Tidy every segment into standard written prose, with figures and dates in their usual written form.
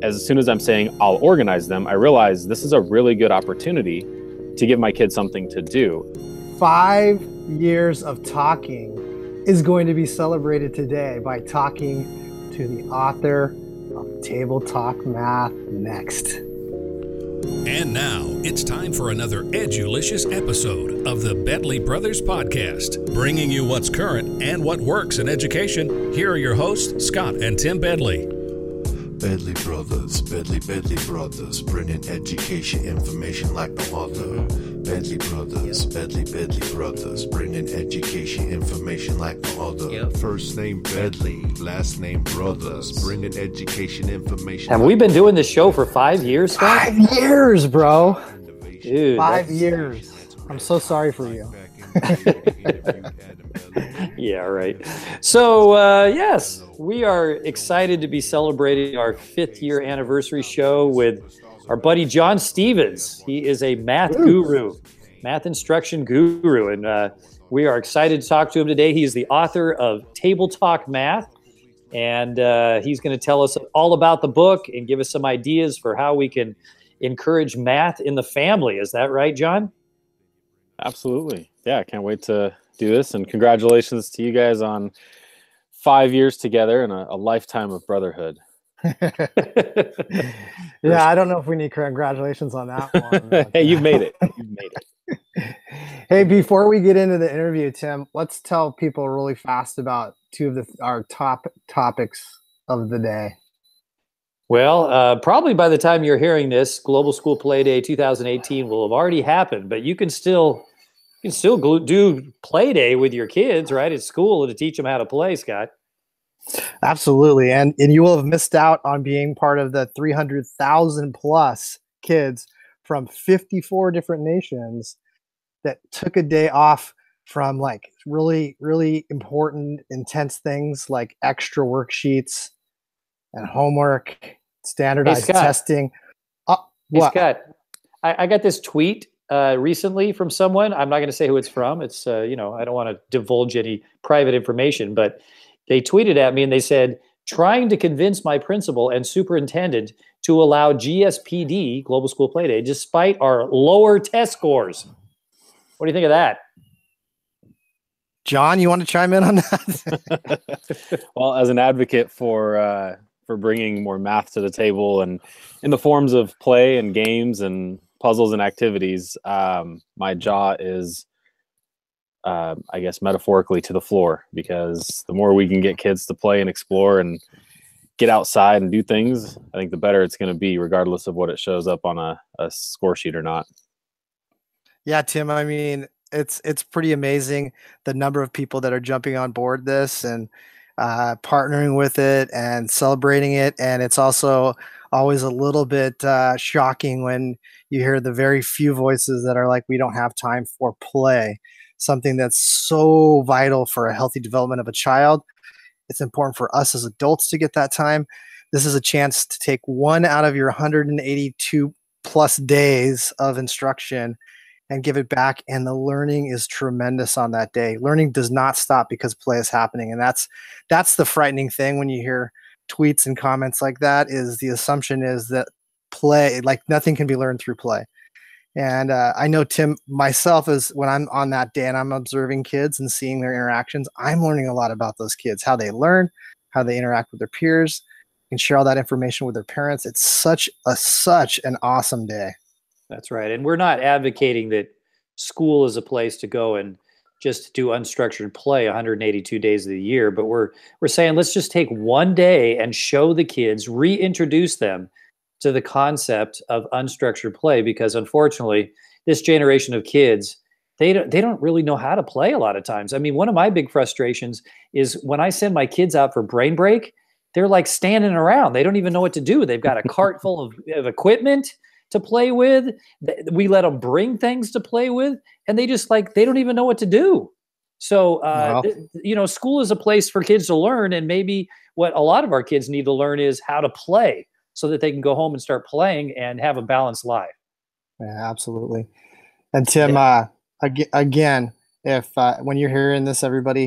as soon as I'm saying I'll organize them, I realize this is a really good opportunity to give my kids something to do. 5 years of talking is going to be celebrated today by talking to the author of Table Talk Math next. And now it's time for another edulicious episode of the Bedley Brothers Podcast, bringing you what's current and what works in education. Here are your hosts, Scott and Tim Bedley. Bedley Brothers, Bedley Brothers, bringing education information like no other. Bedley Brothers, Bedley Brothers, bringing education information like no other. First name Bedley, last name Brothers, bringing education information. Have we been doing this show for 5 years, Scott? 5 years, bro. Dude, 5 years. I'm so sorry for you. Yeah, right. So, yes, we are excited to be celebrating our 5th year anniversary show with our buddy John Stevens. He is a math guru, math instruction guru, and we are excited to talk to him today. He is the author of Table Talk Math, and he's going to tell us all about the book and give us some ideas for how we can encourage math in the family. Is that right, John? Absolutely. Yeah, I can't wait to do this, and congratulations to you guys on 5 years together and a lifetime of brotherhood. Yeah, I don't know if we need congratulations on that one. Hey, you've made it. Hey, before we get into the interview, Tim, let's tell people really fast about two of our top topics of the day. Well, probably by the time you're hearing this, Global School Play Day 2018 will have already happened, but you can still do Play Day with your kids, right, at school to teach them how to play, Scott. Absolutely. And you will have missed out on being part of the 300,000 plus kids from 54 different nations that took a day off from like really, really important, intense things like extra worksheets and homework, standardized testing. Hey, Scott, I got this tweet recently from someone. I'm not going to say who it's from. It's, I don't want to divulge any private information, but they tweeted at me and they said, trying to convince my principal and superintendent to allow GSPD, Global School Play Day, despite our lower test scores. What do you think of that? John, you want to chime in on that? Well, as an advocate for bringing more math to the table and in the forms of play and games and puzzles and activities, my jaw is, I guess, metaphorically to the floor, because the more we can get kids to play and explore and get outside and do things, I think the better it's going to be, regardless of what it shows up on a score sheet or not. Yeah, Tim, I mean, it's pretty amazing the number of people that are jumping on board this and partnering with it and celebrating it. And it's also always a little bit shocking when you hear the very few voices that are like, we don't have time for play, something that's so vital for a healthy development of a child. It's important for us as adults to get that time. This is a chance to take one out of your 182 plus days of instruction and give it back. And the learning is tremendous on that day. Learning does not stop because play is happening. And that's the frightening thing when you hear tweets and comments like that, is the assumption is that play, like nothing can be learned through play. And I know, Tim, myself, is when I'm on that day and I'm observing kids and seeing their interactions, I'm learning a lot about those kids, how they learn, how they interact with their peers, and share all that information with their parents. It's such an awesome day. That's right. And we're not advocating that school is a place to go and just do unstructured play 182 days of the year, but we're saying let's just take one day and show the kids, reintroduce them to the concept of unstructured play, because unfortunately, this generation of kids, they don't really know how to play a lot of times. I mean, one of my big frustrations is when I send my kids out for brain break, they're like standing around. They don't even know what to do. They've got a cart full of equipment to play with. We let them bring things to play with, and they just they don't even know what to do. So, school is a place for kids to learn, and maybe what a lot of our kids need to learn is how to play so that they can go home and start playing and have a balanced life. Yeah, absolutely. And Tim, again, if when you're hearing this, everybody,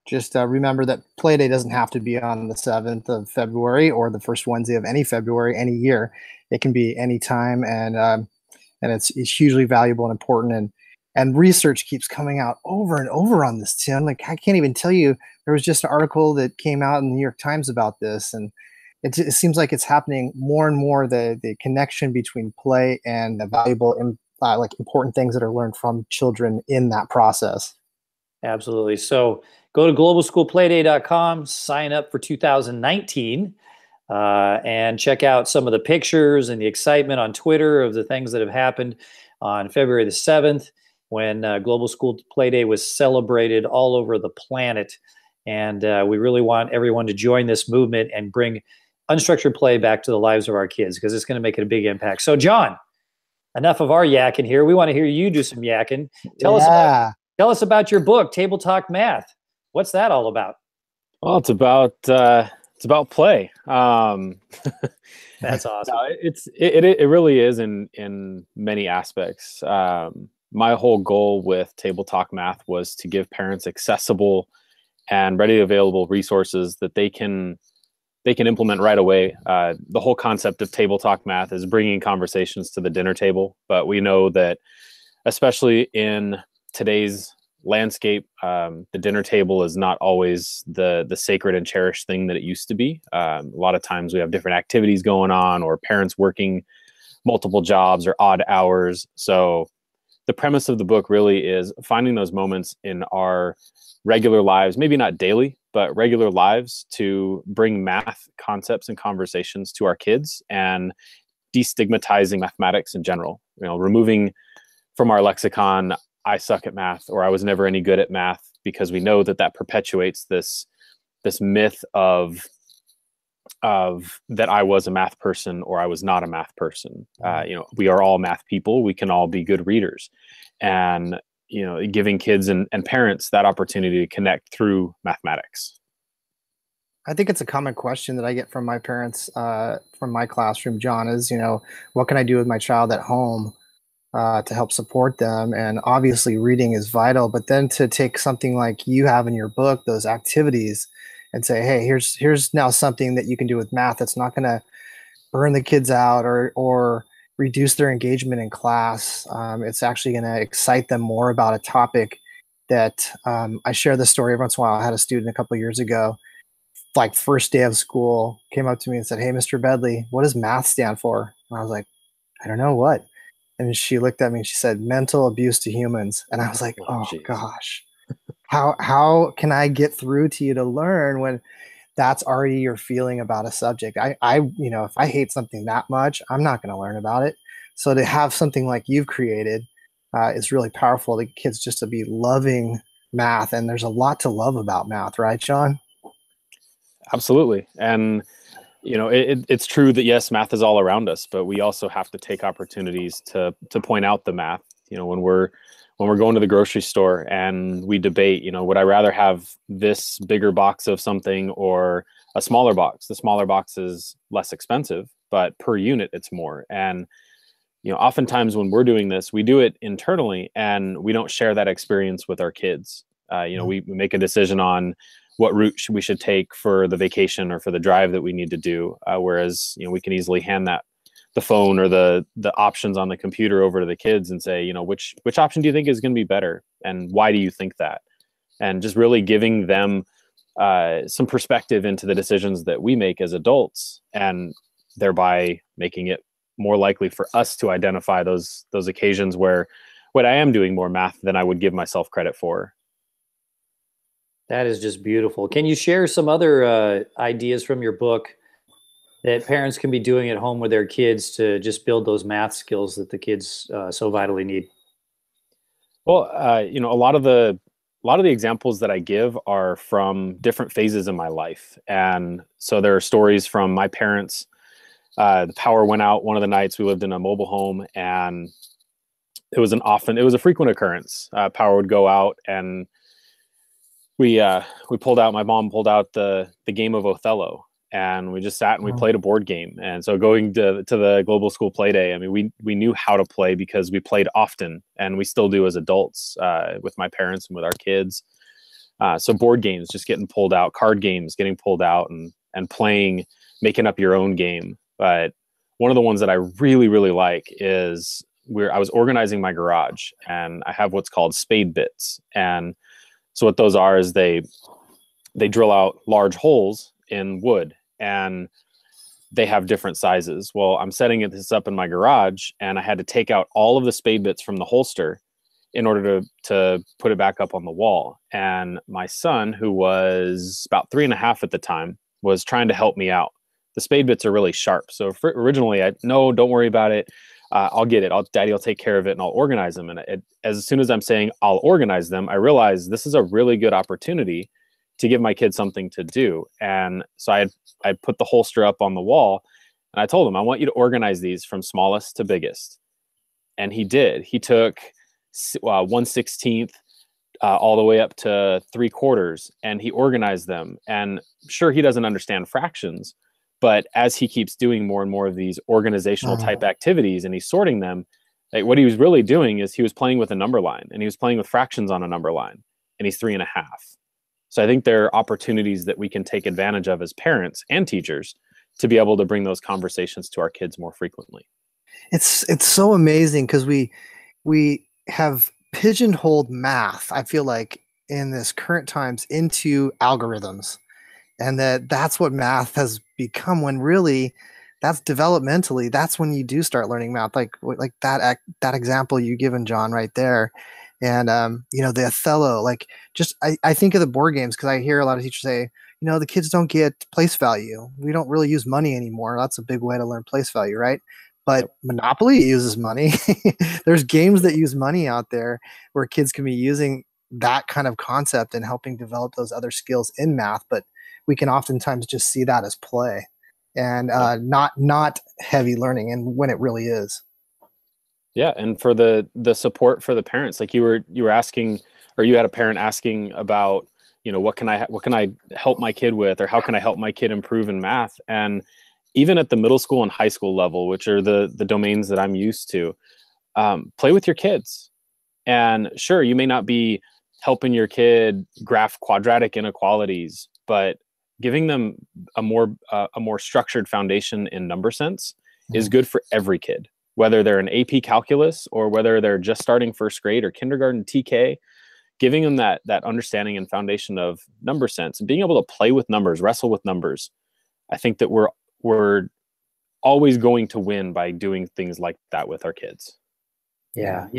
Just remember that play day doesn't have to be on the 7th of February or the first Wednesday of any February, any year. It can be any time, and it's hugely valuable and important. And research keeps coming out over and over on this, Tim. Like, I can't even tell you. There was just an article that came out in the New York Times about this, and it seems like it's happening more and more. The connection between play and the valuable, like important things that are learned from children in that process. Absolutely. So go to globalschoolplayday.com, sign up for 2019, and check out some of the pictures and the excitement on Twitter of the things that have happened on February the 7th when Global School Play Day was celebrated all over the planet. And we really want everyone to join this movement and bring unstructured play back to the lives of our kids, because it's going to make it a big impact. So, John, enough of our yakking here. We want to hear you do some yakking. Tell us about your book, Table Talk Math. What's that all about? Well, it's about play. That's awesome. No, it really is in many aspects. My whole goal with Table Talk Math was to give parents accessible and readily available resources that they can implement right away. The whole concept of Table Talk Math is bringing conversations to the dinner table, but we know that especially in today's landscape, the dinner table is not always the sacred and cherished thing that it used to be. A lot of times we have different activities going on, or parents working multiple jobs or odd hours. So the premise of the book really is finding those moments in our regular lives, maybe not daily, but regular lives, to bring math concepts and conversations to our kids and destigmatizing mathematics in general. Removing from our lexicon, I suck at math, or I was never any good at math, because we know that perpetuates this myth of that I was a math person or I was not a math person. We are all math people. We can all be good readers, and giving kids and parents that opportunity to connect through mathematics. I think it's a common question that I get from my parents, from my classroom, John, is, what can I do with my child at home to help support them? And obviously reading is vital, but then to take something like you have in your book, those activities, and say, hey, here's now something that you can do with math that's not going to burn the kids out or reduce their engagement in class. It's actually going to excite them more about a topic that I share the story every once in a while. I had a student a couple of years ago, like first day of school, came up to me and said, hey, Mr. Bedley, what does math stand for? And I was like, I don't know what. And she looked at me and she said, mental abuse to humans. And I was like, oh gosh, how can I get through to you to learn when that's already your feeling about a subject? I if I hate something that much, I'm not going to learn about it. So to have something like you've created is really powerful to kids, just to be loving math. And there's a lot to love about math, right, Sean? Absolutely. And it's true that yes, math is all around us, but we also have to take opportunities to point out the math. When we're going to the grocery store and we debate, would I rather have this bigger box of something or a smaller box? The smaller box is less expensive, but per unit it's more. And oftentimes when we're doing this, we do it internally and we don't share that experience with our kids. We make a decision on what route we should take for the vacation or for the drive that we need to do. Whereas, we can easily hand the phone or the options on the computer over to the kids and say, which option do you think is going to be better? And why do you think that? And just really giving them some perspective into the decisions that we make as adults, and thereby making it more likely for us to identify those occasions where I am doing more math than I would give myself credit for. That is just beautiful. Can you share some other ideas from your book that parents can be doing at home with their kids to just build those math skills that the kids so vitally need? Well, a lot of the examples that I give are from different phases in my life. And so there are stories from my parents. The power went out one of the nights. We lived in a mobile home, and it was a frequent occurrence. Power would go out, and my mom pulled out the game of Othello, and we just sat and we played a board game. And so going to the Global School Play Day, I mean, we knew how to play because we played often, and we still do as adults with my parents and with our kids. So board games just getting pulled out, card games getting pulled out, and playing, making up your own game. But one of the ones that I really, really like is I was organizing my garage, and I have what's called spade bits. And so what those are is they drill out large holes in wood, and they have different sizes. Well, I'm setting this up in my garage, and I had to take out all of the spade bits from the holster in order to put it back up on the wall. And my son, who was about 3.5 at the time, was trying to help me out. The spade bits are really sharp. So originally, no, don't worry about it. I'll get it. Daddy will take care of it, and I'll organize them. And as soon as I'm saying I'll organize them, I realize this is a really good opportunity to give my kid something to do. And so I put the holster up on the wall, and I told him, I want you to organize these from smallest to biggest. And he did. He took 1/16 all the way up to 3/4, and he organized them. And sure, he doesn't understand fractions, but as he keeps doing more and more of these organizational type activities, and he's sorting them, like, what he was really doing is he was playing with a number line, and he was playing with fractions on a number line, and he's 3.5. So I think there are opportunities that we can take advantage of as parents and teachers to be able to bring those conversations to our kids more frequently. It's so amazing because we have pigeonholed math, I feel like, in this current times into algorithms, and that's what math has become, when really that's developmentally, that's when you do start learning math, like that example you given, John, right there. And the Othello, like, just I think of the board games because I hear a lot of teachers say, the kids don't get place value. We don't really use money anymore. That's a big way to learn place value, right? But Monopoly uses money. There's games that use money out there where kids can be using that kind of concept and helping develop those other skills in math. But we can oftentimes just see that as play and not heavy learning, and when it really is. Yeah, and for the support for the parents, like you were asking, or you had a parent asking about, what can I help my kid with, or how can I help my kid improve in math? And even at the middle school and high school level, which are the domains that I'm used to, play with your kids. And sure, you may not be helping your kid graph quadratic inequalities, but giving them a more structured foundation in number sense is good for every kid. Whether they're in AP calculus or whether they're just starting first grade or kindergarten TK, giving them that understanding and foundation of number sense and being able to play with numbers, wrestle with numbers. I think that we're always going to win by doing things like that with our kids. Yeah.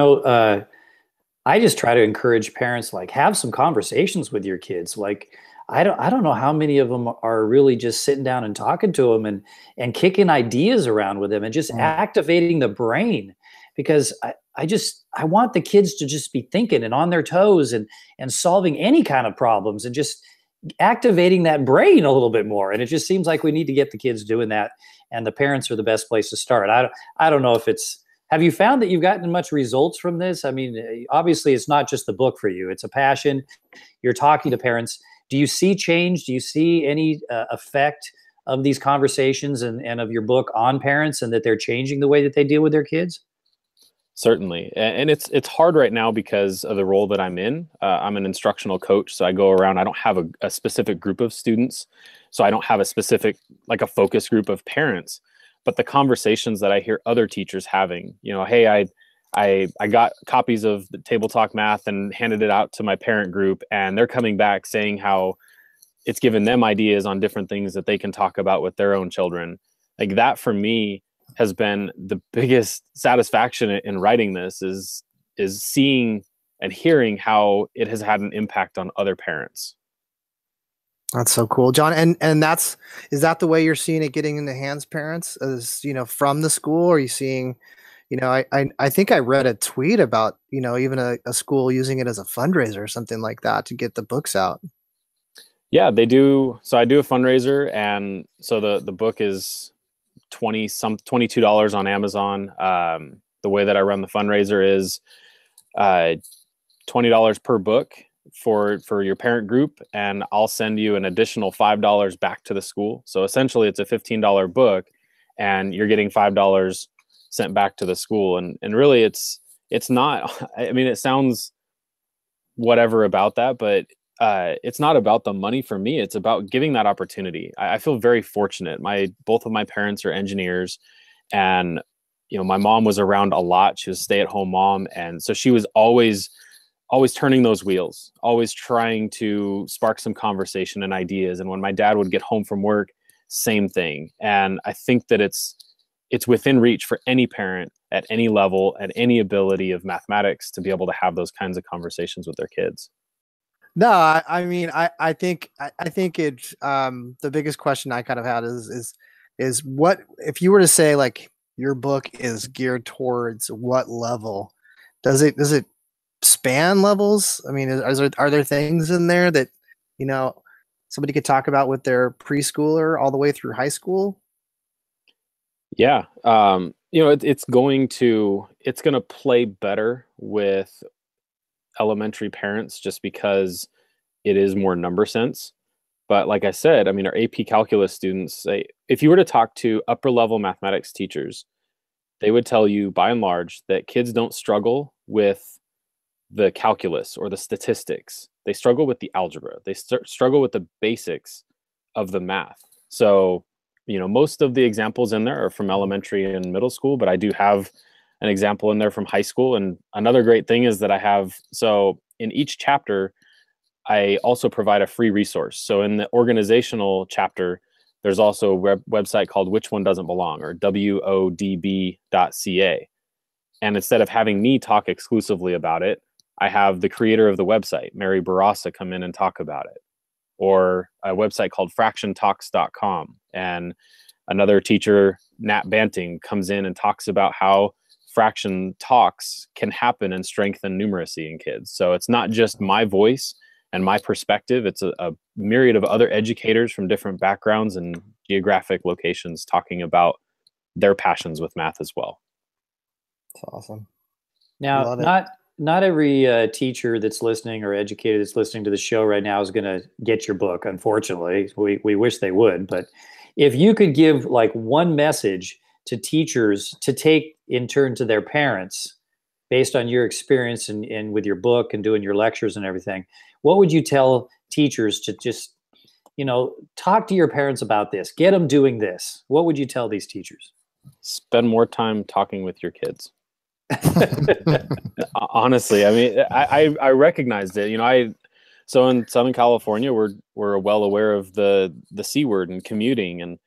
I just try to encourage parents, like, have some conversations with your kids. Like, I don't know how many of them are really just sitting down and talking to them and kicking ideas around with them and just activating the brain, because I want the kids to just be thinking and on their toes and solving any kind of problems and just activating that brain a little bit more. And it just seems like we need to get the kids doing that, and the parents are the best place to start. I don't know if have you found that you've gotten much results from this? I mean, obviously it's not just the book for you, it's a passion. You're talking to parents. Do you see change? Do you see any effect of these conversations and of your book on parents, and that they're changing the way that they deal with their kids? Certainly. And it's hard right now because of the role that I'm in. I'm an instructional coach. So I go around, I don't have a specific group of students. So I don't have a specific, like a focus group of parents, but the conversations that I hear other teachers having, hey, I got copies of the Table Talk Math and handed it out to my parent group, and they're coming back saying how it's given them ideas on different things that they can talk about with their own children. Like, that for me has been the biggest satisfaction in writing this, is seeing and hearing how it has had an impact on other parents. That's so cool, John. And is that the way you're seeing it getting in the hands, parents, as from the school? Or are you seeing, I think I read a tweet about, even a school using it as a fundraiser or something like that to get the books out. Yeah, they do. So I do a fundraiser, and so the book is $22 on Amazon. The way that I run the fundraiser is $20 per book for your parent group, and I'll send you an additional $5 back to the school. So essentially it's a $15 book, and you're getting $5 sent back to the school. And really it's not, I mean, it sounds whatever about that, but it's not about the money for me. It's about giving that opportunity. I feel very fortunate. Both of my parents are engineers, and my mom was around a lot. She was a stay-at-home mom, and so she was always turning those wheels, always trying to spark some conversation and ideas. And when my dad would get home from work, same thing. And I think that it's within reach for any parent at any level, at any ability of mathematics, to be able to have those kinds of conversations with their kids. No, I mean, I think it's the biggest question I kind of had is what if you were to say like your book is geared towards what level? Does it span levels? I mean, are there things in there that somebody could talk about with their preschooler all the way through high school? Yeah, it's going to play better with elementary parents just because it is more number sense. But like I said, I mean, our AP calculus students, if you were to talk to upper level mathematics teachers, they would tell you by and large that kids don't struggle with the calculus or the statistics. They struggle with the algebra. They struggle with the basics of the math. So, most of the examples in there are from elementary and middle school, but I do have an example in there from high school. And another great thing is that so in each chapter, I also provide a free resource. So in the organizational chapter, there's also a website called Which One Doesn't Belong, or WODB.ca. And instead of having me talk exclusively about it, I have the creator of the website, Mary Barasa, come in and talk about it. Or a website called fractiontalks.com. And another teacher, Nat Banting, comes in and talks about how fraction talks can happen and strengthen numeracy in kids. So it's not just my voice and my perspective. It's a myriad of other educators from different backgrounds and geographic locations talking about their passions with math as well. That's awesome. Now, not every teacher that's listening or educator that's listening to the show right now is going to get your book. Unfortunately, we wish they would. But if you could give like one message to teachers to take in turn to their parents, based on your experience and with your book and doing your lectures and everything, what would you tell teachers to just, talk to your parents about this, get them doing this? What would you tell these teachers? Spend more time talking with your kids. Honestly, I mean, I recognized it. So in Southern California, we're well aware of the C word and commuting, and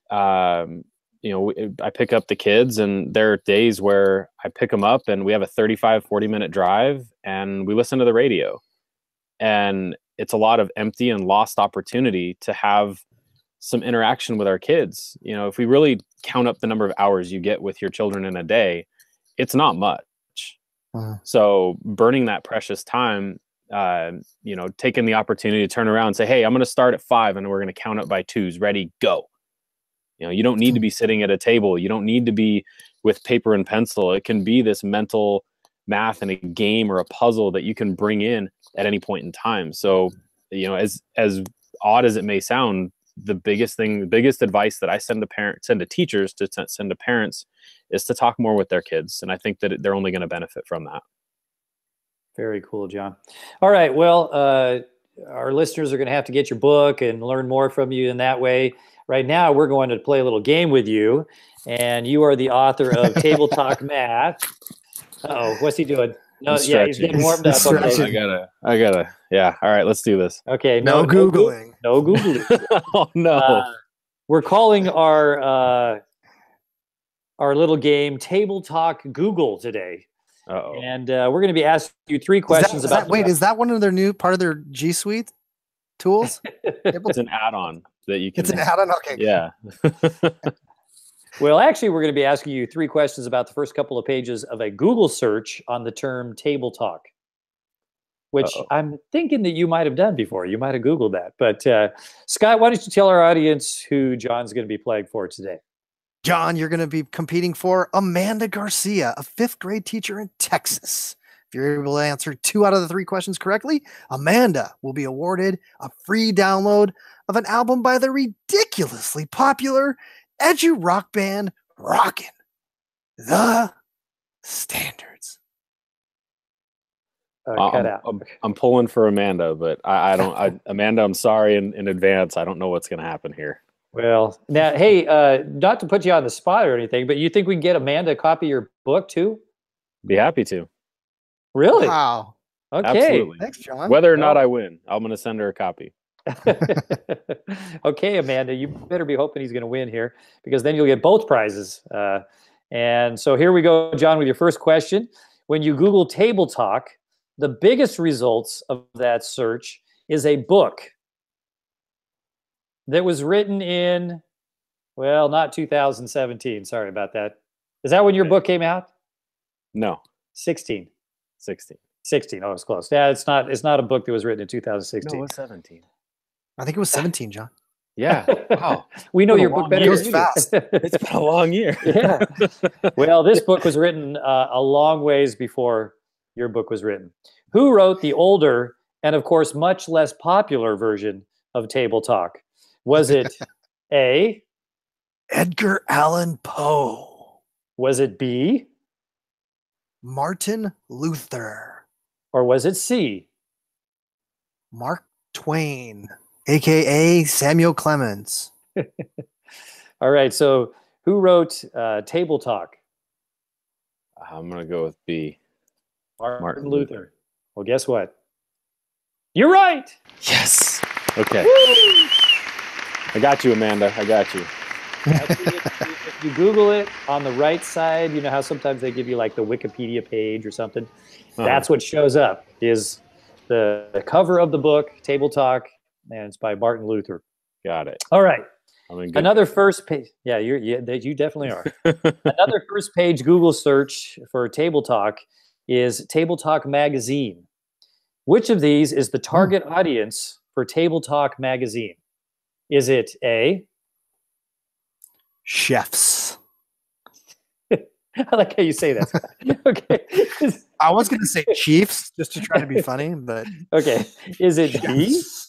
I pick up the kids, and there are days where I pick them up and we have a 35-40 minute drive and we listen to the radio, and it's a lot of empty and lost opportunity to have some interaction with our kids. If we really count up the number of hours you get with your children in a day, it's not much. So burning that precious time, taking the opportunity to turn around and say, hey, I'm going to start at 5 and we're going to count up by 2s. Ready, go. You don't need to be sitting at a table. You don't need to be with paper and pencil. It can be this mental math and a game or a puzzle that you can bring in at any point in time. So, as odd as it may sound, the biggest advice that I send to teachers to send to parents is to talk more with their kids. And I think that they're only going to benefit from that. Very cool, John. All right. Well, our listeners are going to have to get your book and learn more from you in that way. Right now, we're going to play a little game with you. And you are the author of Table Talk Math. Uh-oh, what's he doing? No, yeah, he's getting warmed up. Okay. I gotta. Yeah. All right, let's do this. Okay. No Googling. No Googling. Oh, no. We're calling our little game Table Talk Google today. Uh-oh. And we're going to be asking you 3 questions about. Is that one of their new part of their G Suite tools? It's an add-on that you can. It's an add-on. Okay. Yeah. Well, actually, we're going to be asking you 3 questions about the first couple of pages of a Google search on the term table talk, which I'm thinking that you might have done before. You might have Googled that. But Scott, why don't you tell our audience who John's going to be playing for today? John, you're going to be competing for Amanda Garcia, a 5th grade teacher in Texas. If you're able to answer 2 out of the 3 questions correctly, Amanda will be awarded a free download of an album by the ridiculously popular edgy rock band Rockin' the Standards. cut out. I'm pulling for Amanda, but I don't. Amanda, I'm sorry in advance. I don't know what's going to happen here. Well, now, hey, not to put you on the spot or anything, but you think we can get Amanda a copy of your book too? Be happy to. Really? Wow. Okay. Absolutely. Thanks, John. Whether or not I win, I'm going to send her a copy. Okay, Amanda, you better be hoping he's going to win here, because then you'll get both prizes. And so here we go, John, with your first question. When you Google Table Talk, the biggest results of that search is a book that was written in, well, not 2017. Sorry about that. Is that when your book came out? No, 16. 16. 16. Oh, it's close. Yeah, it's not a book that was written in 2016. No, it was 17. I think it was 17, John. Yeah. Wow. We know What a your book long better year. than you Goes do. It's been a long year. Yeah. Well, this book was written a long ways before your book was written. Who wrote the older and, of course, much less popular version of Table Talk? Was it A? Edgar Allan Poe. Was it B? Martin Luther. Or was it C? Mark Twain, a.k.a. Samuel Clemens. All right. So who wrote Table Talk? I'm going to go with B. Martin Luther. Well, guess what? You're right. Yes. Okay. I got you, Amanda. I got you. If you Google it, on the right side, you know how sometimes they give you like the Wikipedia page or something? That's what shows up, is the cover of the book, Table Talk, and it's by Martin Luther. Got it. All right. Another good. first page. Yeah, you definitely are. Another first page Google search for Table Talk is Table Talk Magazine. Which of these is the target audience for Table Talk Magazine? Is it A? Chefs. I like how you say that. Okay. I was going to say chiefs just to try to be funny, but Okay. Is it chefs.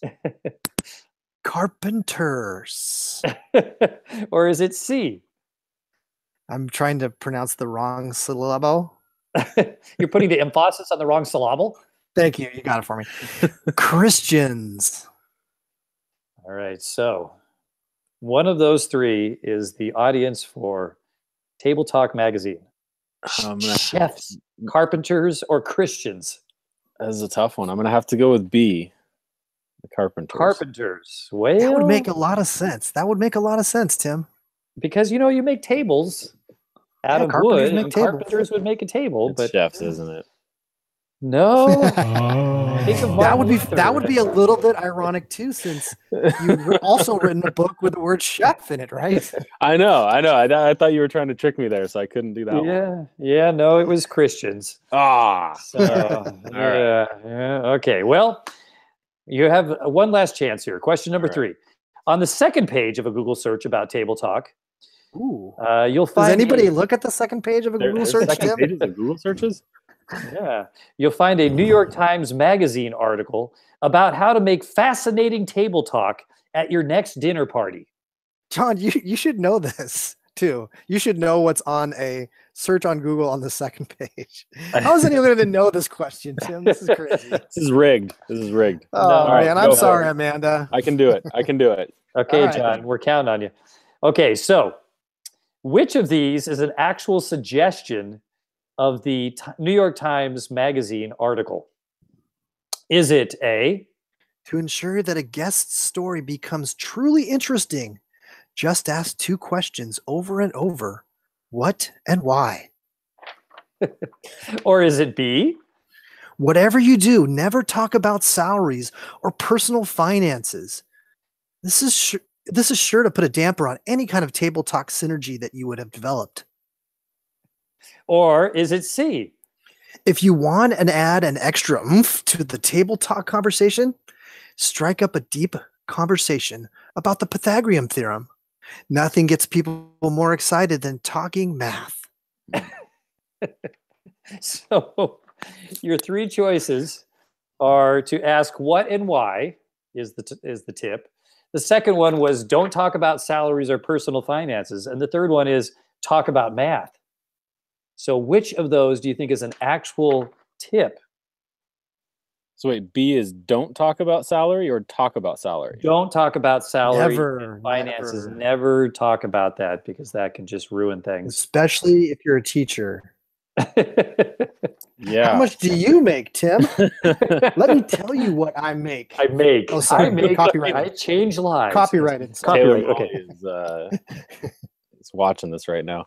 Carpenters. B? Or is it C? I'm trying to pronounce the wrong syllable. You're putting the emphasis on the wrong syllable? Thank you. You got it for me. Christians. All right. So one of those three is the audience for Table Talk Magazine. Chefs, carpenters, or Christians? That is a tough one. I'm going to have to go with B. The Carpenters. Carpenters. Well, That would make a lot of sense. Tim. because you make tables out Yeah, of carpenters wood, make and tables. carpenters would make a table, It's but chefs, isn't it? no. Think of Martin Luther. That would be a little bit ironic too, since you've also written a book with the word chef in it, right? I know. I thought you were trying to trick me there, so I couldn't do that one. Yeah. No, it was Christians. Ah. So, yeah. Okay. Well, you have one last chance here. Question number 3. On the second page of a Google search about Table Talk, Ooh. you'll find. Does anybody look at the second page of a Google search, Second Tim? pages of Google searches? Yeah. You'll find a New York Times Magazine article about how to make fascinating table talk at your next dinner party. John, you should know this too. You should know what's on a search on Google on the second page. How is anyone going to know this question, Tim? This is crazy. This is rigged. Oh, All right, man, go I'm ahead. sorry, Amanda. I can do it. Okay, All right. John, we're counting on you. Okay, so which of these is an actual suggestion of the New York Times Magazine article? Is it A? To ensure that a guest's story becomes truly interesting, just ask 2 questions over and over. What and why? Or is it B? Whatever you do, never talk about salaries or personal finances. This is sure to put a damper on any kind of table talk synergy that you would have developed. Or is it C? If you want and add an extra oomph to the table talk conversation, strike up a deep conversation about the Pythagorean theorem. Nothing gets people more excited than talking math. So your 3 choices are to ask what and why is the tip. The second one was don't talk about salaries or personal finances. And the third one is talk about math. So which of those do you think is an actual tip So wait, B is don't talk about salary or talk about salary? Don't talk about salary. Never, Finances. never. Never talk about that because that can just ruin things. Especially if you're a teacher. Yeah. How much do you make, Tim? Let me tell you what I make. I make. Oh, sorry. I make. Copyrighted. I change lives. Copyrighted. Copyright. Taylor Okay. is watching this right now.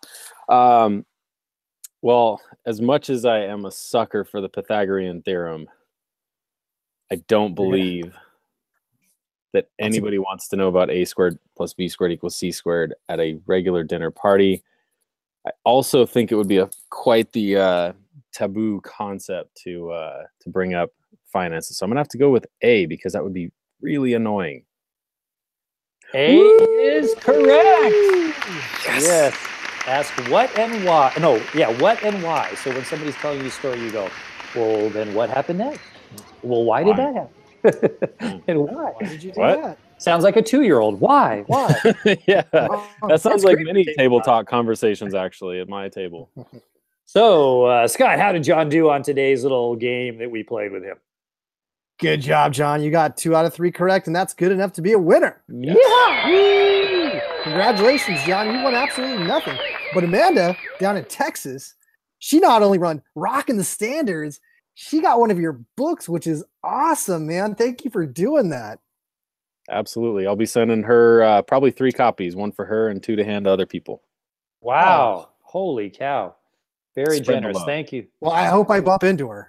Well, as much as I am a sucker for the Pythagorean theorem, I don't believe that anybody wants to know about a squared plus b squared equals c squared at a regular dinner party. I also think it would be quite the taboo concept to bring up finances. So I'm gonna have to go with A because that would be really annoying. A is correct. Yes. Ask what and why. No, yeah, what and why. So when somebody's telling you a story, you go, well, then what happened next? Well, why did that happen? And why? Why did you do What? that? Sounds like a 2-year-old. Why? Why? Yeah, Oh, that sounds that's like great. many table talk conversations actually at my table. So, Scott, how did John do on today's little game that we played with him? Good job, John. You got 2 out of 3 correct, and that's good enough to be a winner. Yeah. Woo! Congratulations, John. You won absolutely nothing. But Amanda, down in Texas, she not only run Rockin' the Standards, she got one of your books, which is awesome, man. Thank you for doing that. Absolutely. I'll be sending her probably 3 copies, 1 for her and 2 to hand to other people. Wow. Holy cow. Very Spread the generous. love. Thank you. Well, I hope I bump into her.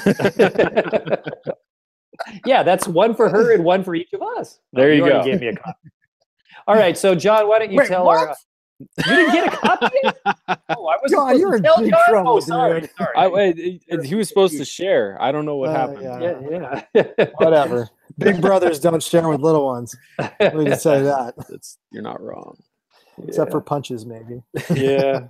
Yeah, that's 1 for her and 1 for each of us. There you already go. Gave me a copy. All right, so John, why don't you Wait, tell what? our? You didn't get a copy? Oh, I was John, you're in tell big John? trouble, Oh, sorry, dude. sorry. He was supposed to share. I don't know what happened. Yeah. Yeah. Whatever. Big brothers don't share with little ones. Let me just say that. You're not wrong. Except for punches, maybe. Yeah.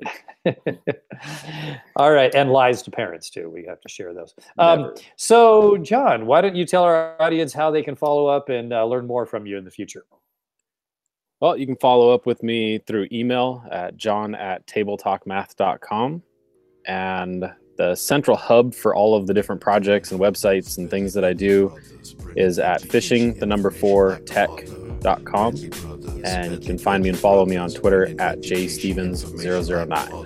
All right, and lies to parents too. We have to share those. Never. So, John, why don't you tell our audience how they can follow up and learn more from you in the future? Well, you can follow up with me through email at john@tabletalkmath.com. And the central hub for all of the different projects and websites and things that I do is at fishing4tech.com. And you can find me and follow me on Twitter at jstevens009.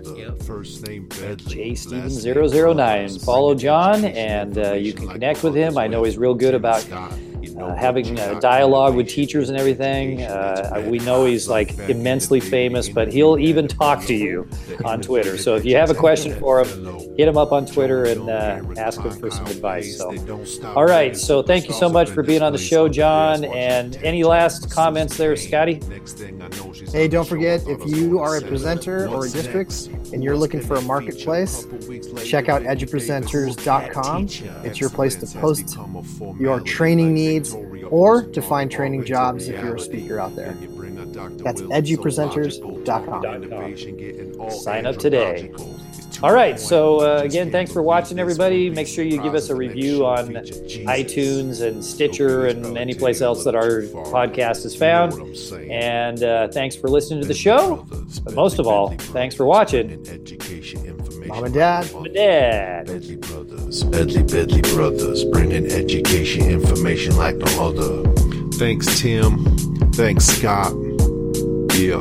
jstevens009. Follow John, and you can connect with him. I know he's real good about having a dialogue with teachers and everything. We know he's like immensely famous, but he'll even talk to you on Twitter. So if you have a question for him, hit him up on Twitter and ask him for some advice. So, all right. So thank you so much for being on the show, John. And any last comments there, Scotty? Hey, don't forget, if you are a presenter or a district and you're looking for a marketplace, check out edupresenters.com. It's your place to post your training needs or to find training jobs if you're a speaker out there. That's edupresenters.com. Sign up today. All right. So again, thanks for watching, everybody. Make sure you give us a review on iTunes and Stitcher and any place else that our podcast is found. And thanks for listening to the show. But most of all, thanks for watching. Mom and Dad. Mom and Dad. Bedley Brothers, bringing education information like no other. Thanks, Tim. Thanks, Scott. Yeah.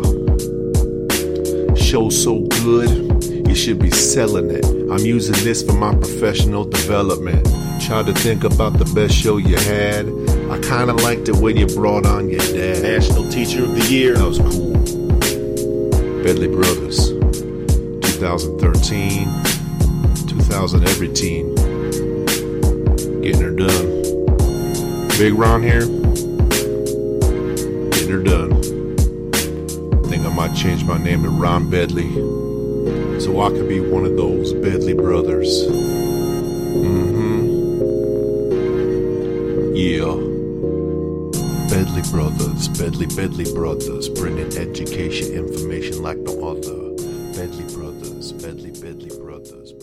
Show so good, you should be selling it. I'm using this for my professional development. Try to think about the best show you had. I kind of liked it when you brought on your dad. National Teacher of the Year. That was cool. Bedley Brothers, 2013, 2000 every teen. Getting her done. Big Ron here. Getting her done. Think I might change my name to Ron Bedley, so I could be one of those Bedley brothers. Yeah. Bedley Brothers, Bedley Brothers, bringing education information like no other. Bedley Brothers, Bedley Brothers.